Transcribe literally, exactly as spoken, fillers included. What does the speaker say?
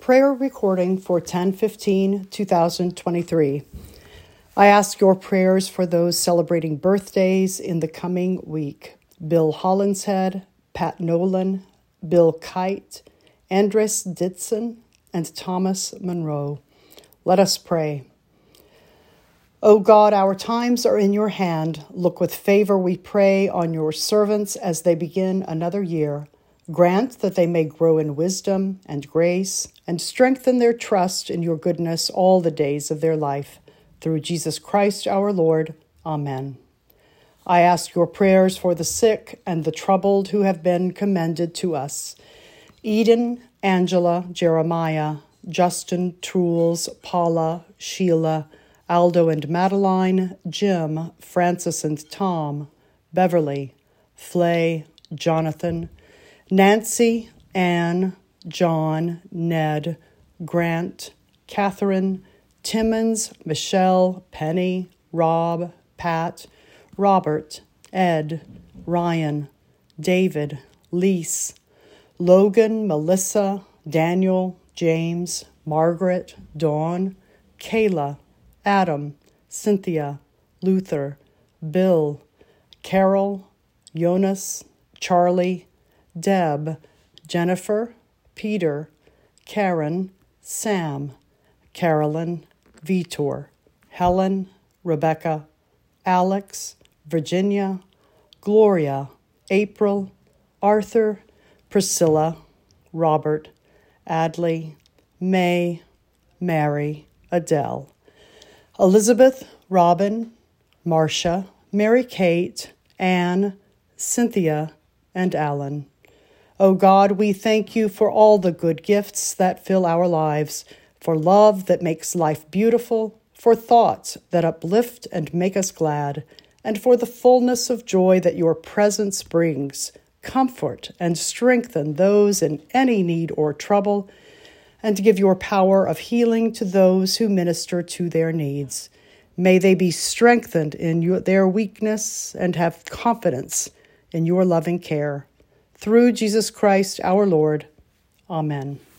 Prayer recording for ten fifteen twenty twenty-three. I ask your prayers for those celebrating birthdays in the coming week. Bill Hollinshead, Pat Nolan, Bill Kite, Andres Ditson, and Thomas Monroe. Let us pray. O God, our times are in your hand. Look with favor, we pray, on your servants as they begin another year. Grant that they may grow in wisdom and grace and strengthen their trust in your goodness all the days of their life. Through Jesus Christ our Lord. Amen. I ask your prayers for the sick and the troubled who have been commended to us. Eden, Angela, Jeremiah, Justin, Truls, Paula, Sheila, Aldo and Madeline, Jim, Francis and Tom, Beverly, Flay, Jonathan, Nancy, Anne, John, Ned, Grant, Catherine, Timmons, Michelle, Penny, Rob, Pat, Robert, Ed, Ryan, David, Lise, Logan, Melissa, Daniel, James, Margaret, Dawn, Kayla, Adam, Cynthia, Luther, Bill, Carol, Jonas, Charlie, Deb, Jennifer, Peter, Karen, Sam, Carolyn, Vitor, Helen, Rebecca, Alex, Virginia, Gloria, April, Arthur, Priscilla, Robert, Adley, May, Mary, Adele, Elizabeth, Robin, Marcia, Mary Kate, Anne, Cynthia, and Alan. O God, we thank you for all the good gifts that fill our lives, for love that makes life beautiful, for thoughts that uplift and make us glad, and for the fullness of joy that your presence brings. Comfort and strengthen those in any need or trouble, and give your power of healing to those who minister to their needs. May they be strengthened in your, their weakness and have confidence in your loving care. Through Jesus Christ our Lord. Amen.